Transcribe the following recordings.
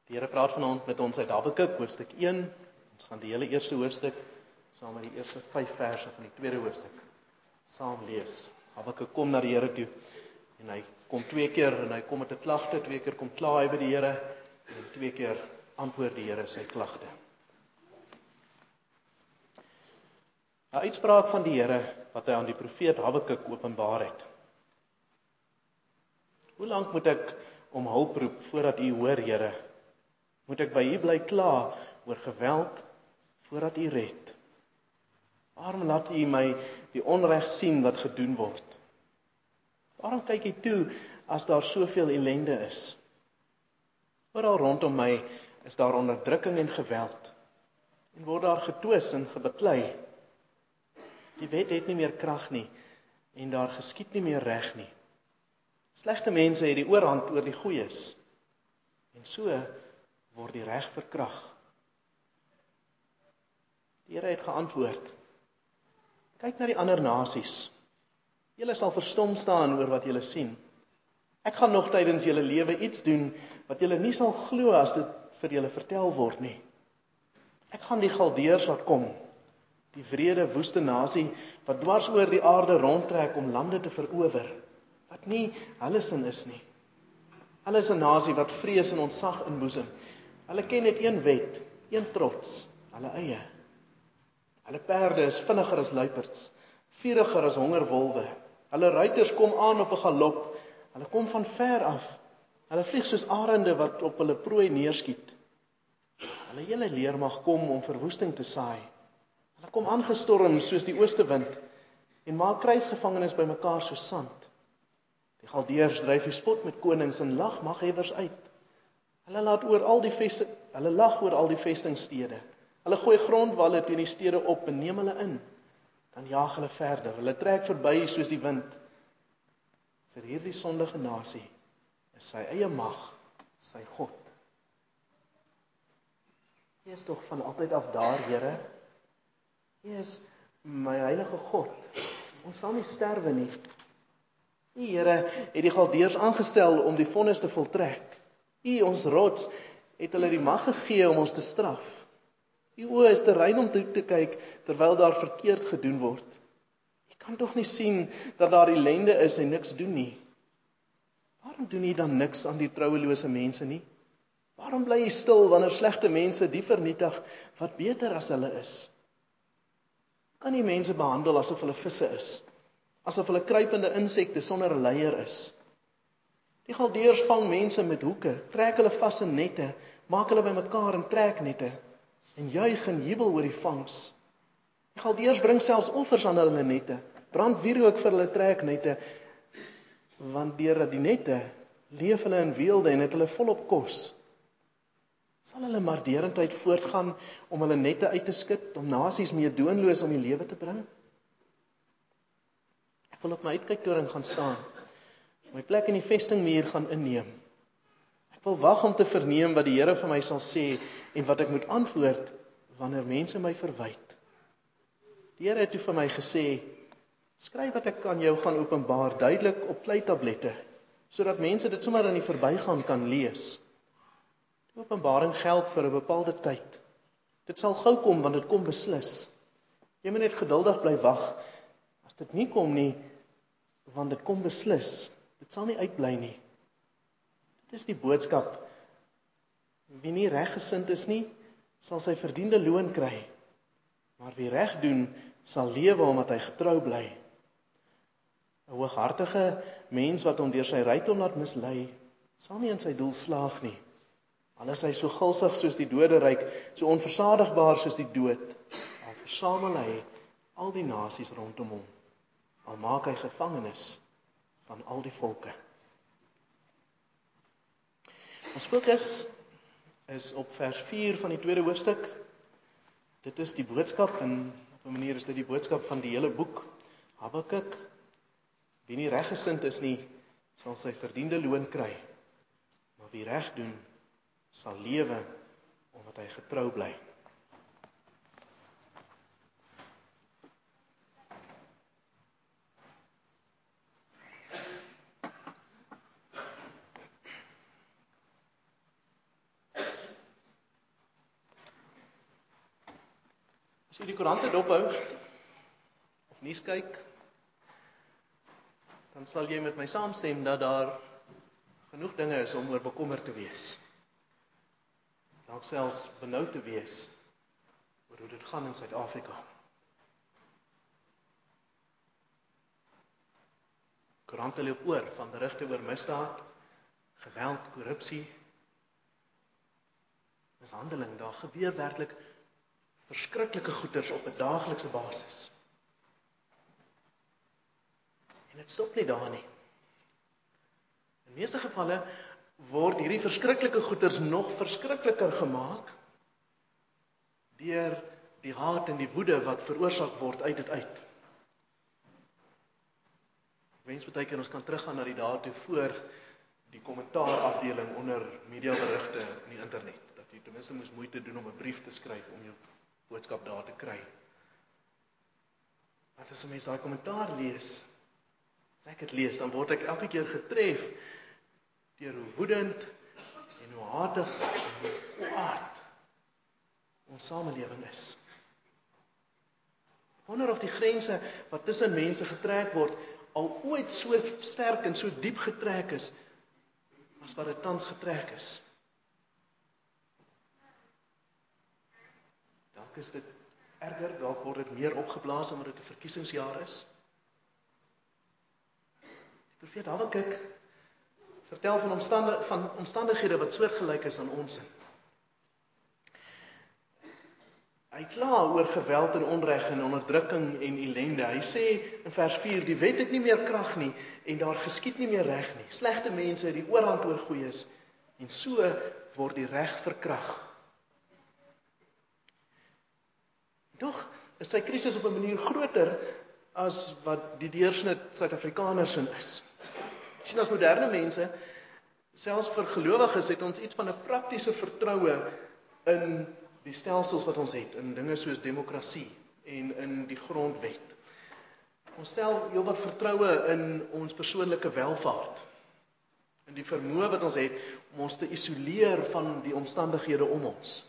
Die Here praat vanaand met ons uit Habakuk, hoofstuk 1. Ons gaan die hele eerste hoofstuk, saam met die eerste 5 verse van die tweede hoofstuk, saam lees. Habakuk kom na die Here toe, en hy kom 2 keer, en hy kom met 'n klagte, 2 keer kom kla hy by die Here, en 2 keer antwoord die Here sy klagte. 'n Uitspraak van die Here, wat hy aan die profeet Habakuk openbaar het. Hoe lank moet ek om hulp roep, voordat U hoor, Here? Moet ek by U bly kla oor geweld, voordat U red? Waarom laat U my die onreg sien wat gedoen word? Waarom kyk U toe, as daar soveel ellende is? Oral rondom my is daar onderdrukking en geweld, en word daar getwis en gebeklei. Die wet het nie meer krag nie, en daar geskied nie meer reg nie. Slegte mense het die oorhand oor die goeies, en so word die reg verkrag. Die Here het geantwoord: kyk na die ander nasies. Julle sal verstom staan oor wat julle sien. Ek gaan nog tydens julle lewe iets doen, wat julle nie sal glo as dit vir julle vertel word nie. Ek gaan die Galdeërs laat kom, die wrede woeste nasie, wat dwars oor die aarde rondtrek om lande te verower, wat nie hulle sin is nie. Hulle is 'n nasie wat vrees en ontzag inboesem. Hulle ken net een wet, een trots, hulle eie. Hulle perde is vinniger as luiperds, vieriger as hongerwolwe. Hulle ruiters kom aan op 'n galop, hulle kom van ver af. Hulle vlieg soos arende wat op hulle prooi neerskiet. Hulle hele leermag kom om verwoesting te saai. Hulle kom aangestorm soos die oostewind en maak kruisgevangenes bymekaar soos sand. Die Galdeërs dryf die spot met konings en lag maghewers uit. Hulle lag oor al die vestingstede. Hulle gooi grondwalle teen die stede op en neem hulle in. Dan jaag hulle verder. Hulle trek verby soos die wind. Vir hierdie sondige nasie is sy eie mag sy God. U is tog van altyd af daar, Here. U is my heilige God. Ons sal nie sterwe nie. U, Here, het die Galdeërs aangestel om die vonnis te voltrek. U, ons rots, het hulle die mag gegee om ons te straf. U oë is te rein om toe te kyk, terwyl daar verkeerd gedoen word. U kan tog nie sien dat daar ellende is en niks doen nie. Waarom doen U dan niks aan die trouelose mense nie? Waarom bly U stil wanneer slegte mense die vernietig wat beter as hulle is? Kan U mense behandel asof hulle visse is, asof hulle kruipende insekte sonder 'n leier is? Die Galdeërs vang mense met hoeke, trek hulle vas in nette, maak hulle bymekaar in treknette, en juig en jubel oor die vangs. Die Galdeërs bring selfs offers aan hulle nette, brand wierook vir hulle treknette, want deur die nette leef hulle in weelde en het hulle volop kos. Sal hulle maar derendheid voortgaan om hulle nette uit te skud, om nasies meedoenloos om die lewe te bring? Ek wil op my uitkyktoring gaan staan, my plek in die vestingmuur gaan inneem. Ek wil wag om te verneem wat die Here vir my sal sê en wat ek moet antwoord wanneer mense my verwyd. Die Here het toe vir my gesê: skryf wat ek aan jou gaan openbaar duidelik op kleitablette, sodat mense dit sommer in die verbygaan kan lees. Die openbaring geld vir 'n bepaalde tyd. Dit sal gou kom, want dit kom beslis. Jy moet net geduldig bly wag. As dit nie kom nie, want dit kom beslis. Dit sal nie uitbly nie. Dit is die boodskap. Wie nie reggesind is nie, sal sy verdiende loon kry. Maar wie reg doen, sal lewe omdat hy getrou bly. 'n hooghartige mens wat hom deur sy rykdom laat mislei, sal nie in sy doel slaag nie. Al is hy so gulsig soos die doderyk, so onversadigbaar soos die dood, al versamel hy al die nasies rondom hom, al maak hy gevangenes van al die volke. Ons fokus is op vers 4 van die tweede hoofstuk. Dit is die boodskap, en op 'n manier is dit die boodskap van die hele boek, Habakuk. Wie nie reggesind is nie, sal sy verdiende loon kry, maar wie reg doen, sal lewe omdat hy getrou bly. As jy die koerante dophou, of nuus kyk, dan sal jy met my saamstem dat daar genoeg dinge is om oor bekommerd te wees. Dalk selfs benoud te wees oor hoe dit gaan in Suid-Afrika. Koerante loop oor van berigte oor misdaad, geweld, korrupsie, mishandeling. Daar gebeur werklik verskriklike goeters op 'n daaglikse basis. En dit stop nie daar nie. In meeste gevalle word hierdie verskriklike goeters nog verskrikliker gemaak deur die haat en die woede wat veroorsaak word uit dit uit. Ek wens baie keer ons kan teruggaan na die dae toe voor die kommentaarafdeling onder mediaberigte in die internet, dat jy ten minste moes moeite doen om 'n brief te skryf om jou boodskap daar te kry. Want as 'n mens daai kommentaar lees, as ek dit lees, dan word ek elke keer getref deur hoe woedend en hoe hatig en hoe kwaad ons samelewing is. Ek wonder of die grense wat tussen mense getrek word, al ooit so sterk en so diep getrek is, as wat dit tans getrek is. Dalk is dit erger, dalk word dit meer opgeblaas omdat dit 'n verkiesingsjaar is. Die profeet Habakuk vertel van omstandighede wat soortgelyk is aan ons. Hy kla oor geweld en onreg en onderdrukking en ellende. Hy sê in vers 4, die wet het nie meer krag nie en daar geskied nie meer reg nie. Slegte mense het die oorhand oor goeies en so word die reg verkrag. Tog is sy krisis op 'n manier groter as wat die deursnit Suid-Afrikaners in is. Sien, as moderne mense, selfs vir gelowiges, het ons iets van 'n praktiese vertroue in die stelsels wat ons het, in dinge soos demokrasie en in die grondwet. Ons stel heelwat vertroue in ons persoonlike welvaart, in die vermoë wat ons het om ons te isoleer van die omstandighede om ons.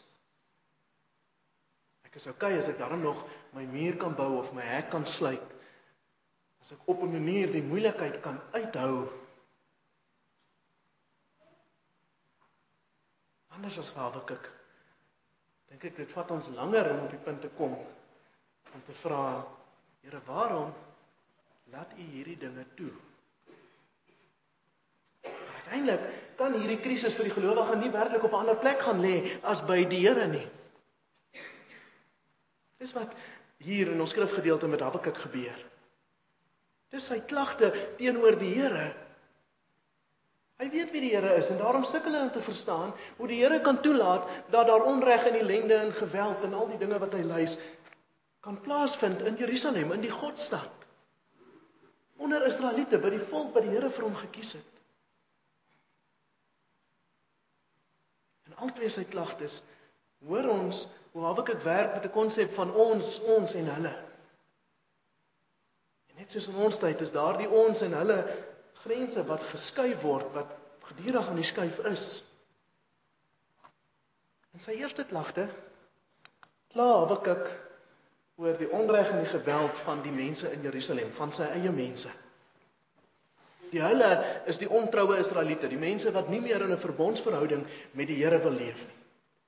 Ek is okay as ek daarom nog my muur kan bou of my hek kan sluit, as ek op 'n manier die moeilikheid kan uithou. Anders as vir Habakuk, dink ek dit vat ons langer om op die punt te kom, om te vra, Here, waarom laat U hierdie dinge toe? Uiteindelik kan hierdie krisis vir die gelowige nie werklik op 'n ander plek gaan lê as by die Here nie. Dis wat hier in ons skrifgedeelte met Habakuk gebeur. Dis sy klagte teenoor die Here. Hy weet wie die Here is en daarom sukkel hy om te verstaan hoe die Here kan toelaat dat daar onreg en ellende en geweld en al die dinge wat hy lys kan plaasvind in Jerusalem, in die Godstad. Onder Israeliete, by die volk wat die Here vir hom gekies het. En albei sy klagtes hoor ons hoe Habakuk werk met 'n konsep van ons en hulle. En net soos in ons tyd is daar die ons en hulle grense wat geskuif word, wat gedurig aan die skuif is. In sy eerste klagte kla Habakuk oor die onreg en die geweld van die mense in Jerusalem, van sy eie mense. Die hulle is die ontroue Israeliete, die mense wat nie meer in 'n verbondsverhouding met die Here wil leef nie.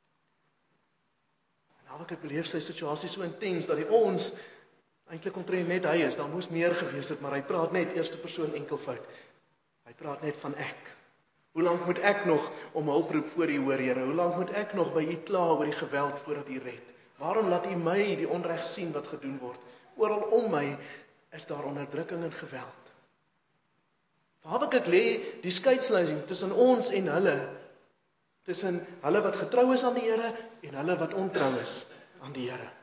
En Habakuk beleef sy situasie so intens dat die ons eintlik omtrent net hy is, daar moes meer gewees het, maar hy praat net eerste persoon enkelvoud. Hy praat net van ek. Hoe lank moet ek nog om hulp roep voor U, hoor Here? Hoe lank moet ek nog by U kla oor die geweld voordat U red? Waarom laat U my die onreg sien wat gedoen word? Oral om my is daar onderdrukking en geweld. Vir Habakuk lê die skeidslyn tussen ons en hulle, tussen hulle wat getrou is aan die Here en hulle wat ontrou is aan die Here.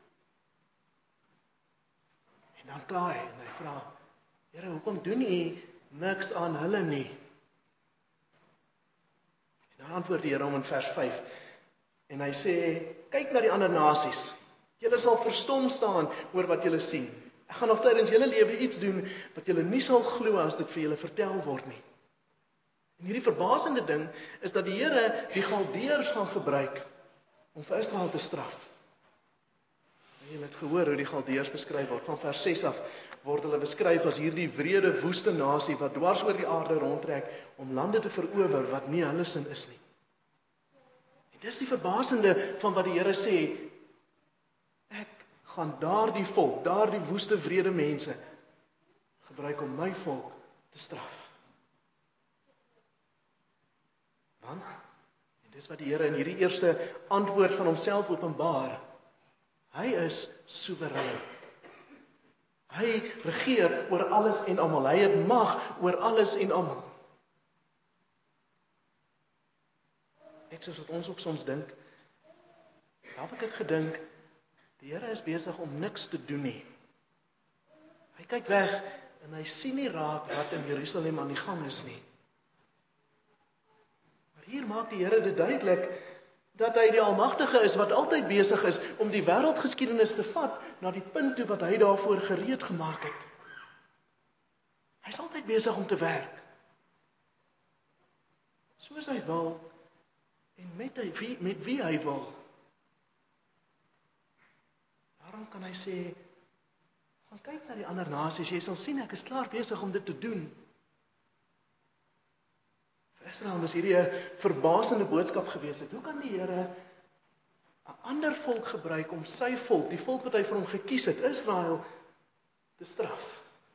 En dan kla hy en hy vra, Here, hoekom doen U niks aan hulle nie? En dan antwoord die Here hom in vers 5. En hy sê, kyk na die ander nasies. Julle sal verstom staan oor wat julle sien. Ek gaan nog tydens julle lewe iets doen wat julle nie sal glo as dit vir julle vertel word nie. En hierdie verbasende ding is dat die Here die Galdeërs gaan gebruik om vir Israel te straf. Jy het gehoor hoe die Galdeërs beskryf word. Van vers 6 af word hulle beskryf as hierdie wrede woeste nasie wat dwars oor die aarde rondtrek om lande te verower wat nie hulle sin is nie. En dis die verbasende van wat die Here sê, ek gaan daardie volk, daardie woeste wrede mense gebruik om my volk te straf. Want, en dis wat die Here in hierdie eerste antwoord van homself openbaar, hy is soewerein. Hy regeer oor alles en almal. Hy het mag oor alles en almal. Net soos wat ons ook soms dink, daar het ek gedink, die Here is besig om niks te doen nie. Hy kyk weg en hy sien nie raak wat in Jerusalem aan die gang is nie. Maar hier maak die Here dit duidelik dat hy die Almagtige is wat altyd besig is om die wêreldgeskiedenis te vat na die punt toe wat hy daarvoor gereed gemaak het. Hy is altyd besig om te werk. Soos hy wil en met wie hy wil. Daarom kan hy sê, gaan kyk na die ander nasies, jy sal sien ek is klaar besig om dit te doen. Vir Israel is hierdie 'n verbasende boodskap gewees het. Hoe kan die Here 'n ander volk gebruik om sy volk, die volk wat hy vir hom gekies het, Israel, te straf?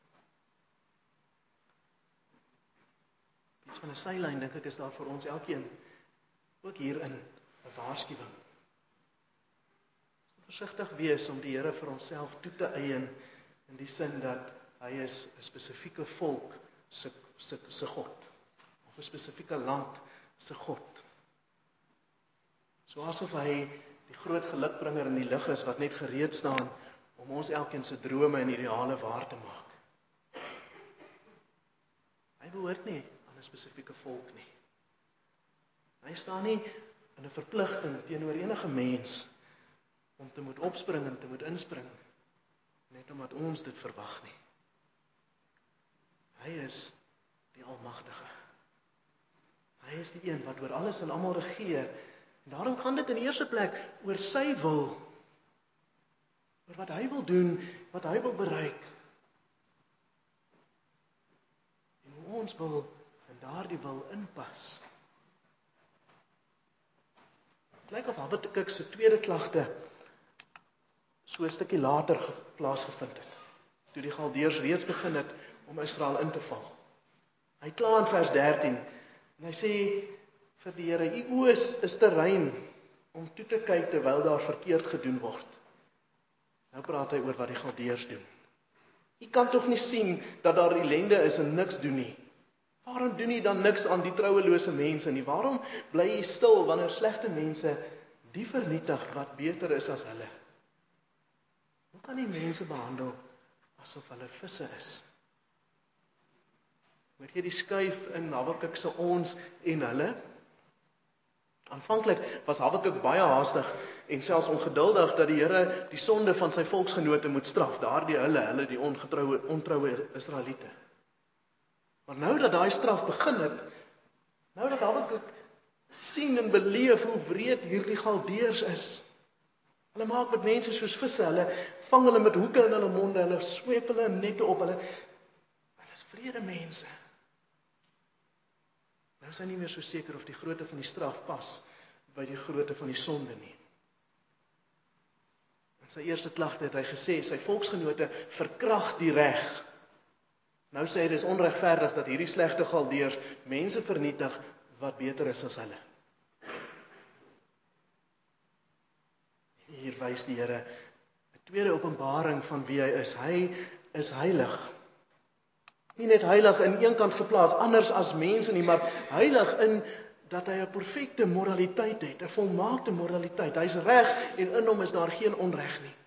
Iets van 'n seilyn, dink ek, is daar vir ons elkeen, ook hierin, 'n waarskuwing. Versigtig wees om die Here vir homself toe te eien, in die sin dat hy is 'n spesifieke volk se God, of 'n spesifieke land se God. So asof hy die groot gelukbringer in die lig is, wat net gereed staan, om ons elkeen se drome en ideale waar te maak. Hy behoort nie aan 'n spesifieke volk nie. Hy staan nie in 'n verpligting teenoor enige mens, om te moet opspring en te moet inspring, net omdat ons dit verwag nie. Hy is die Almagtige. Hy is die een wat oor alles en almal regeer. En daarom gaan dit in die eerste plek oor sy wil. Oor wat hy wil doen, wat hy wil bereik. En hoe ons wil in daardie wil inpas. Het lyk of Habakuk se tweede klagte so 'n stukkie later plaasgevind het, toe die Galdeërs reeds begin het om Israel in te val. Hy kla in vers 13, en hy sê vir die Here, u oë is te rein om toe te kyk terwyl daar verkeerd gedoen word. Nou praat hy oor wat die Galdeërs doen. U kan tog nie sien dat daar ellende is en niks doen nie. Waarom doen u dan niks aan die trouelose mense nie? Waarom bly u stil wanneer slegte mense die vernietig wat beter is as hulle? Hoe kan die mense behandel asof hulle visse is? Hoor jy die skuif in Habakuk se ons en hulle? Aanvanklik was Habakuk baie haastig en selfs ongeduldig dat die Here die sonde van sy volksgenote moet straf, daardie hulle die ontroue Israeliete. Maar nou dat daai straf begin het, nou dat Habakuk sien en beleef hoe wreed hierdie Galdeërs is. Hulle maak met mense soos visse, hulle vang hulle met hoeke in hulle monde, hulle sweep hulle in nette op, hulle is wrede mense. Nou is hy nie meer so seker of die grootte van die straf pas by die grootte van die sonde nie. In sy eerste klagte het hy gesê, sy volksgenote verkrag die reg. Nou sê hy, dis onregverdig dat hierdie slegte Galdeërs mense vernietig wat beter is as hulle. Hier wys die Here 'n tweede openbaring van wie hy is. Hy is heilig. Nie net heilig in een kant geplaas, anders as mense nie, maar heilig in dat hy 'n perfekte moraliteit het, 'n volmaakte moraliteit. Hy's reg en in hom is daar geen onreg nie.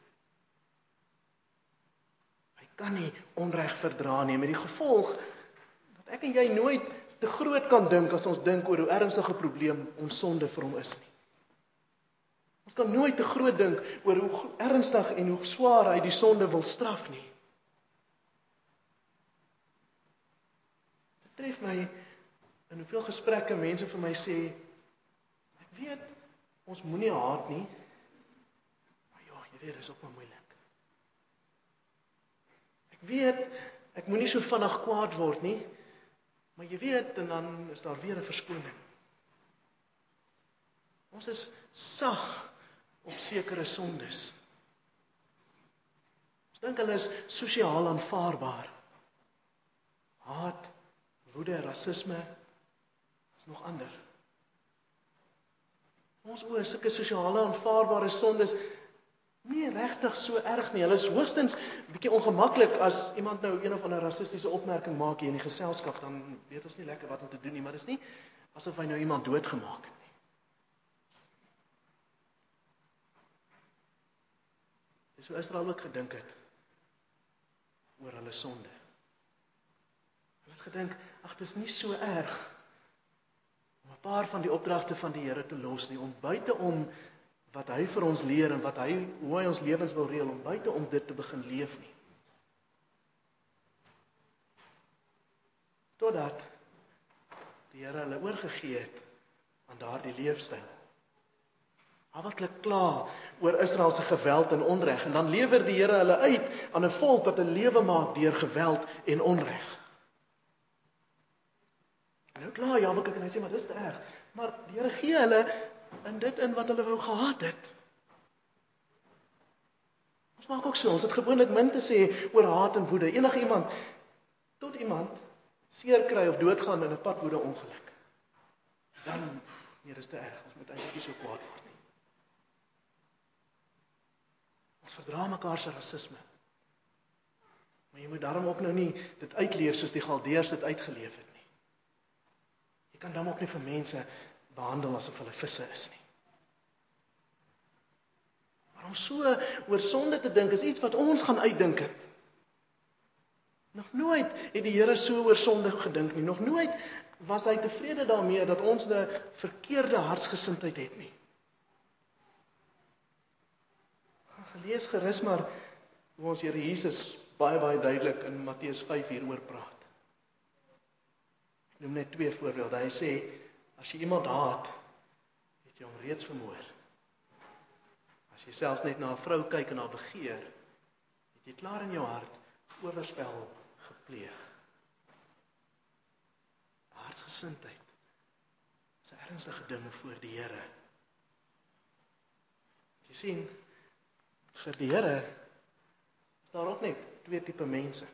Hy kan nie onreg verdra nie, met die gevolg dat ek en jy nooit te groot kan dink as ons dink oor hoe ernstige probleem ons sonde vir hom is nie. Ons kan nooit te groot dink oor hoe ernstig en hoe swaar hy die sonde wil straf nie. Dit tref my in hoeveel gesprekke mense vir my sê, ek weet, ons moenie haat nie, maar ja, jy weet, dis ook maar moeilik. Ek weet, ek moenie so vinnig kwaad word nie, maar jy weet, en dan is daar weer 'n verskoning. Ons is sag op sekere sondes. Ons dink hulle is sosiaal aanvaarbaar. Haat, woede, rasisme, is nog ander. Ons oor sulke sosiale aanvaarbare sondes, nie regtig so erg nie. Hulle is hoogstens 'n bietjie ongemaklik as iemand nou een of ander rassistiese opmerking maak hier in die geselskap, dan weet ons nie lekker wat om te doen nie, maar dis nie asof hy nou iemand doodgemaak het nie. Dis hoe Israel ook gedink het oor hulle sonde. Hulle het gedink, ag, dis nie so erg om 'n paar van die opdragte van die Here te los nie, om buite om wat hy vir ons leer en hoe hy ons lewens wil reël, om buite om dit te begin leef nie. Totdat die Here hulle oorgegee het aan daardie leefstyl. Habakuk kla oor Israel se geweld en onreg, en dan lewer die Here hulle uit aan 'n volk wat 'n lewe maak deur geweld en onreg. En nou kla Habakuk en hy sê, maar dis te erg. Maar die Here gee hulle in wat hulle wou gehad het. Ons maak ook so, ons het gewoonlik min te sê oor haat en woede. Enige iemand, tot iemand seer kry of doodgaan in 'n padwoede ongeluk. Dan, nee, dis te erg, ons moet eintlik nie so kwaad word nie. Ons verdra mekaar se rasisme. Maar jy moet daarom ook nou nie dit uitleef soos die Galdeërs dit uitgeleef het nie. Jy kan dan ook nie vir mense behandel asof hulle visse is nie. Maar om so oor sonde te dink is iets wat ons gaan uitdink het. Nog nooit het die Here so oor sonde gedink nie. Nog nooit was hy tevrede daarmee dat ons 'n verkeerde hartsgesindheid het nie. Gelees gerus maar hoe ons Here Jesus baie duidelik in Matteus 5 hieroor praat. Ek noem net 2 voorbeelde. Hy sê, as jy iemand haat, het jy hom reeds vermoor. As jy selfs net na 'n vrou kyk en haar begeer, het jy klaar in jou hart oorspel gepleeg. Hartsgesindheid is 'n ernstige ding voor die Here. Jy sien, vir die Here is daar ook net 2 tipe mense.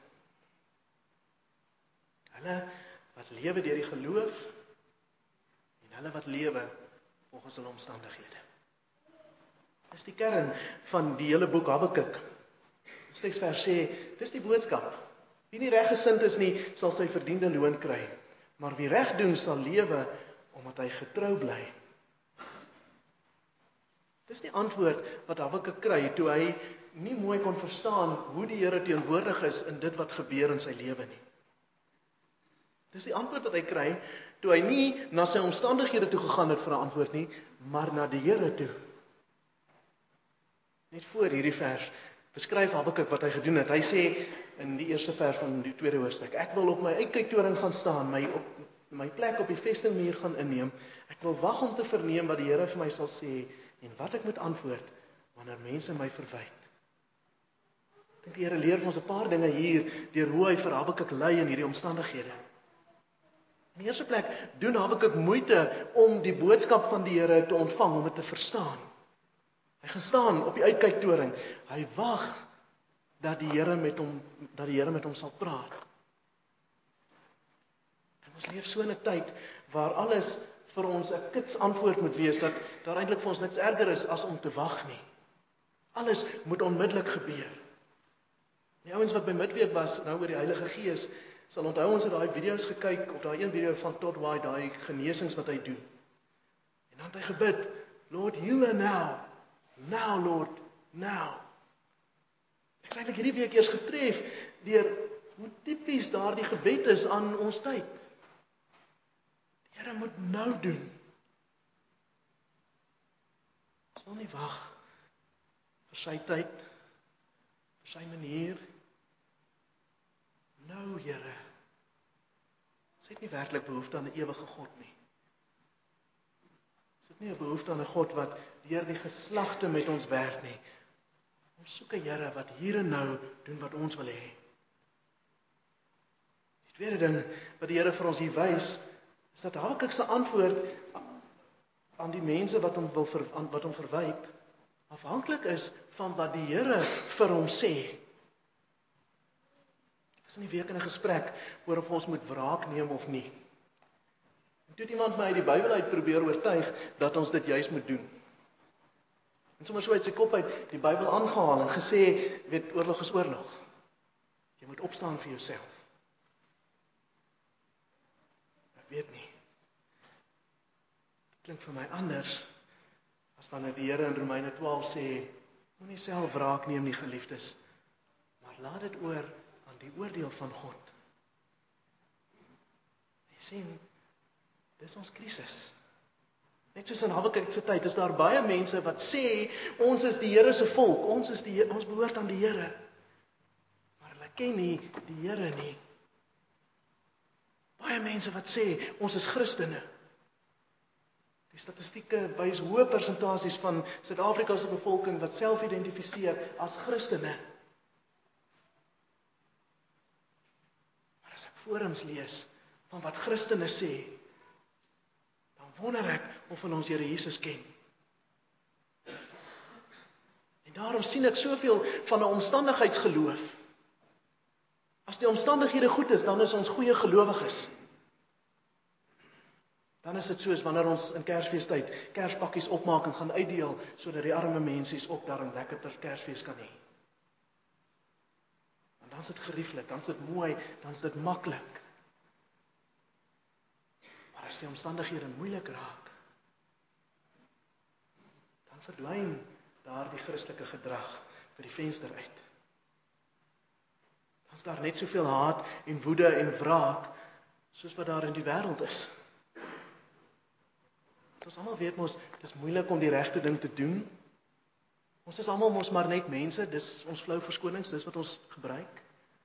Hulle wat lewe deur die geloof en hulle wat lewe volgens hulle omstandighede. Dis die kern van die hele boek Habakuk. Ons teksvers sê, dis die boodskap. Wie nie reggesind is nie, sal sy verdiende loon kry, maar wie reg doen sal lewe omdat hy getrou bly. Dis die antwoord wat Habakuk kry toe hy nie mooi kon verstaan hoe die Here teenwoordig is in dit wat gebeur in sy lewe nie. Dis die antwoord wat hy kry toe hy nie na sy omstandighede toe gegaan het vir 'n antwoord nie, maar na die Here toe. Net voor hierdie vers beskryf Habakuk wat hy gedoen het. Hy sê in die eerste vers van die 2de hoofstuk, ek wil op my uitkyktoring gaan staan, my plek op die vestingmuur gaan inneem. Ek wil wag om te verneem wat die Here vir my sal sê en wat ek moet antwoord wanneer mense my verwyd. Ek dink die Here leer vir ons 'n paar dinge hier deur hoe hy vir Habakuk lei in hierdie omstandighede. In die eerste plek doen Habakuk moeite om die boodskap van die Here te ontvang, om dit te verstaan. Hy gaan staan op die uitkyktoring. Hy wag dat die Here met hom sal praat. En ons leef so in 'n tyd waar alles vir ons 'n kits antwoord moet wees, dat daar eintlik vir ons niks erger is as om te wag nie. Alles moet onmiddellik gebeur. Die ouens wat by Midweek was, nou oor die Heilige Gees, sal onthou ons het daai video's gekyk, of daai een video van Todd White, daai genesings wat hy doen. En dan het hy gebid, Lord, heal her now. Now, Lord, now. Ek is eintlik hierdie week eers getref deur hoe tipies daardie gebed is aan ons tyd. Die Here moet nou doen. Ons wil nie wag vir sy tyd, vir sy manier. Nou, Here. Ons het nie werklik behoefte aan 'n ewige God nie. Ons het nie 'n behoefte aan 'n God wat deur die geslagte met ons werk nie. Ons soek 'n Here wat hier en nou doen wat ons wil hê. Die tweede ding wat die Here vir ons hier wys, is dat Habakuk se antwoord aan die mense wat hom verwyd, afhanklik is van wat die Here vir hom sê. Ek was in die week in 'n gesprek oor of ons moet wraak neem of nie. En toe het iemand my uit die Bybel uit probeer oortuig dat ons dit juis moet doen. En sommer so uit sy kop uit die Bybel aangehaal en gesê, weet, oorlog is oorlog. Jy moet opstaan vir jouself. Ek weet nie. Dit klink vir my anders as wanneer die Here in Romeine 12 sê, moenie self wraak neem nie, geliefdes, maar laat dit oor aan die oordeel van God. Jy sien, dis ons krisis. Net soos in Habakuk se tyd is daar baie mense wat sê, ons is die Here se volk, ons behoort aan die Here. Maar hulle ken nie die Here nie. Baie mense wat sê, ons is Christene. Die statistieke wys hoë persentasies van Suid-Afrika se bevolking wat self identifiseer as Christene. Maar as ek forums lees van wat Christene sê, dan wonder ek of hulle ons Here Jesus ken. En daarom sien ek soveel van 'n omstandigheidsgeloof. As die omstandighede goed is, dan is ons goeie gelowiges. Dan is dit soos wanneer ons in Kersfeestyd kerspakkies opmaak en gaan uitdeel, sodat die arme mensies ook daarin lekker per Kersfees kan hê. En dan is dit gerieflik, dan is dit mooi, dan is dit maklik. Maar as die omstandighede moeilik raak, dan verdwyn daardie Christelike gedrag by die venster uit. Dan is daar net soveel haat en woede en wraak, soos wat daar in die wêreld is. Ons almal weet mos, dit is moeilik om die regte ding te doen. Ons is almal mos maar net mense, dis ons flou verskonings, dis wat ons gebruik.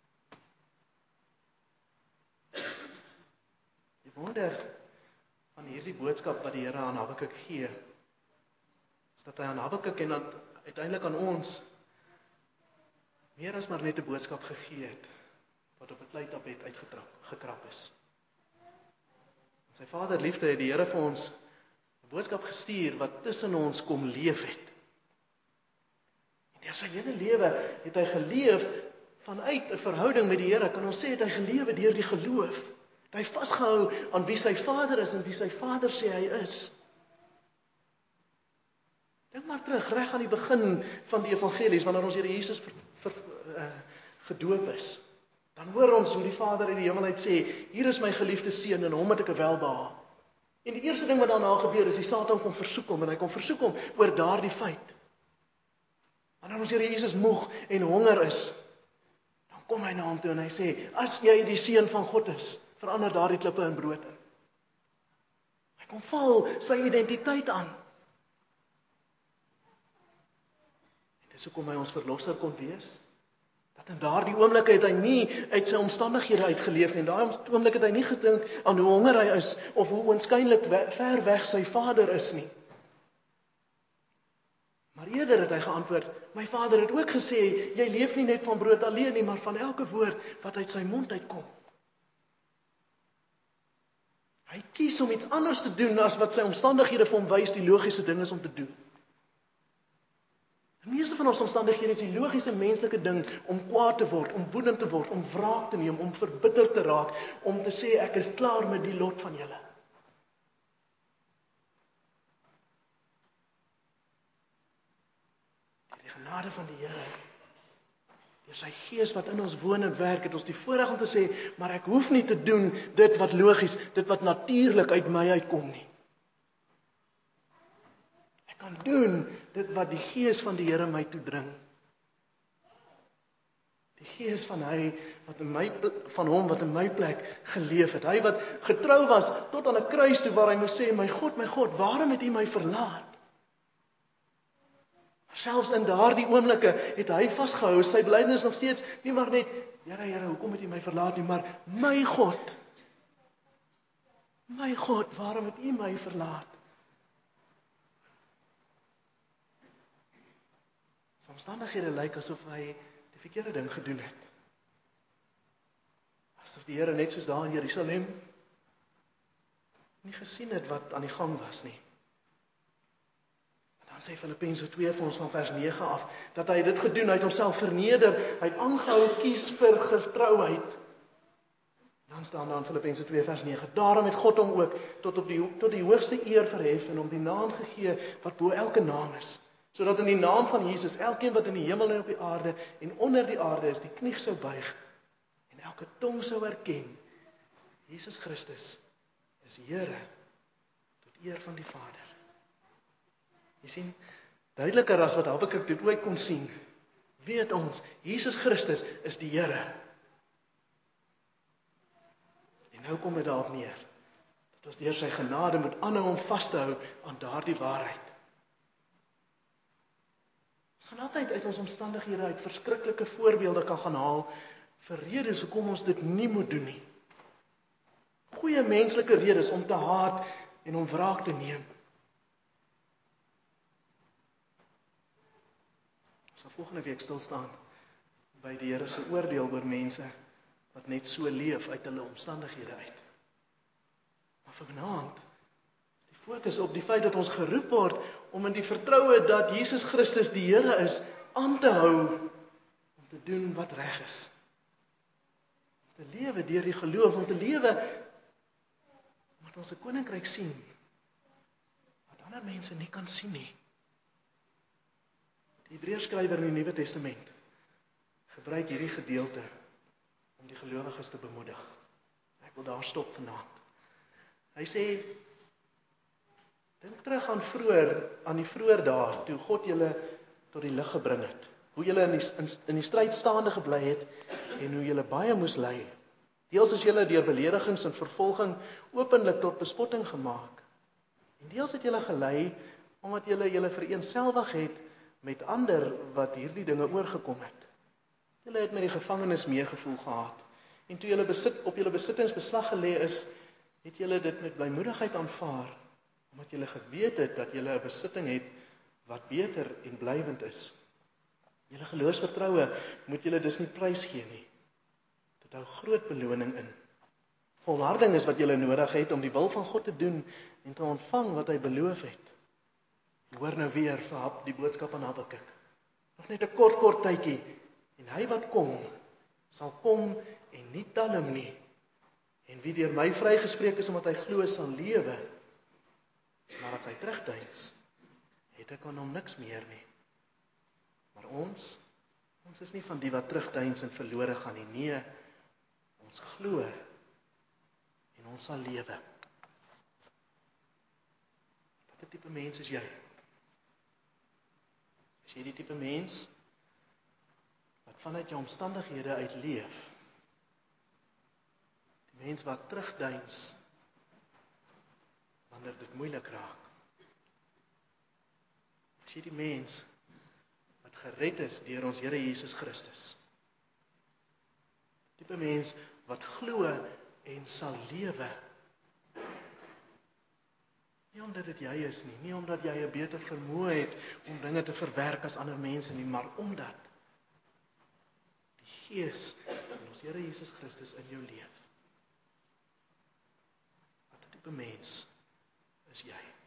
Die wonder van hierdie boodskap wat die Here aan Habakuk gee, is dat hy aan Habakuk en dan uiteindelik aan ons meer as maar net 'n boodskap gegee het wat op 'n kleitapet uitgekrap is. In sy Vaderliefde het die Here vir ons 'n boodskap gestuur wat tussen ons kom leef het. En deur sy hele lewe het hy geleef vanuit 'n verhouding met die Here. Kan ons sê het hy gelewe deur die geloof. Het hy vasgehou aan wie sy Vader is en wie sy Vader sê hy is. Dink maar terug, reg aan die begin van die evangelies, wanneer ons Here Jesus gedoop is. Dan hoor ons hoe die Vader uit die hemel uit sê, hier is my geliefde seun en hom het ek 'n welbehae. En die eerste ding wat daarna gebeur is, die Satan kom versoek hom, en hy kom versoek hom oor daardie feit. Wanneer ons Here Jesus moeg en honger is, dan kom hy na hom toe en hy sê, as jy die seun van God is, verander daardie klippe in brood. Hy kom val sy identiteit aan. En dis hoekom hy ons verlosser kon wees. Dat in daardie oomblik het hy nie uit sy omstandighede uitgeleef nie. In daardie oomblik het hy nie gedink aan hoe honger hy is, of hoe oënskynlik ver weg sy Vader is nie. Maar eerder het hy geantwoord, my Vader het ook gesê, jy leef nie net van brood alleen nie, maar van elke woord wat uit sy mond uitkom. Hy kies om iets anders te doen as wat sy omstandighede vir hom wys die logiese ding is om te doen. Die meeste van ons omstandighede is die logiese menslike ding om kwaad te word, om woedend te word, om wraak te neem, om verbitter te raak, om te sê ek is klaar met die lot van julle. Die genade van die Here, deur sy Gees wat in ons woon en werk, het ons die voorreg om te sê, maar ek hoef nie te doen dit wat logies, dit wat natuurlik uit my uitkom nie. Ek kan doen dit wat die Gees van die Here my toedring. Die Gees van hom wat in my plek geleef het. Hy wat getrou was tot aan 'n kruis toe waar hy moes sê, my God, waarom het U my verlaat? Maar selfs in daardie oomblikke het hy vasgehou, sy belydenis nog steeds, nie maar net, Here, hoekom het U my verlaat nie, maar my God, waarom het U my verlaat? Sy omstandighede lyk asof hy die verkeerde ding gedoen het. Asof die Here net soos daar in Jerusalem nie gesien het wat aan die gang was nie. En dan sê Filippense 2 vir ons van vers 9 af, dat hy dit gedoen, hy het homself verneder, hy het aangehou kies vir getrouheid. Dan staan daar in Filippense 2 vers 9, daarom het God hom ook tot die hoogste eer verhef en hom die naam gegee wat bo elke naam is, sodat in die naam van Jesus elkeen wat in die hemel en op die aarde en onder die aarde is, die knie sou buig en elke tong sou erken, Jesus Christus is Here, tot eer van die Vader. Jy sien, duideliker as wat Habakuk dit ooit kon sien, weet ons, Jesus Christus is die Here. En nou kom dit daarop neer, dat ons deur sy genade moet aanhou om vas te hou aan daardie waarheid. Ons gaan altyd uit ons omstandighede uit verskriklike voorbeelde kan gaan haal vir redes hoekom ons dit nie moet doen nie. Goeie menslike redes om te haat en om wraak te neem. Ons sal volgende week stil staan by die Here se oordeel oor mense wat net so leef uit hulle omstandighede uit. Maar vir vanaand is die fokus op die feit dat ons geroep word om in die vertroue dat Jesus Christus die Here is, aan te hou om te doen wat reg is. Om te lewe deur die geloof, om te lewe omdat ons 'n koninkryk sien wat ander mense nie kan sien nie. Die Hebreërskrywer in die Nuwe Testament gebruik hierdie gedeelte om die gelowiges te bemoedig. Ek wil daar stop vanaand. Hy sê, dink terug aan die vroeë dae, toe God julle tot die lig gebring het. Hoe julle in die stryd staande gebly het, en hoe julle baie moes ly. Deels is julle deur beledigings en vervolging openlik tot bespotting gemaak. En deels het julle gelei, omdat julle vereenselwig het met ander wat hierdie dinge oorgekom het. Julle het met die gevangenes meegevoel gehad. En toe julle op julle besittings beslag gelê is, het julle dit met blymoedigheid aanvaar, omdat julle geweet het dat julle 'n besitting het wat beter en blywend is. Julle geloofsvertroue moet julle dus nie prys gee nie. Dit hou groot beloning in. Volharding is wat julle nodig het om die wil van God te doen en te ontvang wat hy beloof het. Hoor nou weer vir die boodskap aan Habakuk. Nog net 'n kort tydjie en hy wat kom, sal kom en nie talm nie. En wie deur my vrygespreek is omdat hy glo sal lewe. Maar as hy terugdeins, het ek aan hom niks meer nie. Maar ons is nie van die wat terugdeins en verlore gaan nie. Nee, ons glo en ons sal lewe. Watter tipe mens is jy? Is jy die tipe mens wat vanuit jou omstandighede uit leef? Die mens wat terugdeins wanneer dit moeilik raak? Is jy die mens wat gered is deur ons Here Jesus Christus? Die tipe mens wat glo en sal lewe. Nie omdat dit jy is nie, nie omdat jy 'n beter vermoë het om dinge te verwerk as ander mense nie, maar omdat die Gees van ons Here Jesus Christus in jou leef. Wat 'n tipe mens is jy?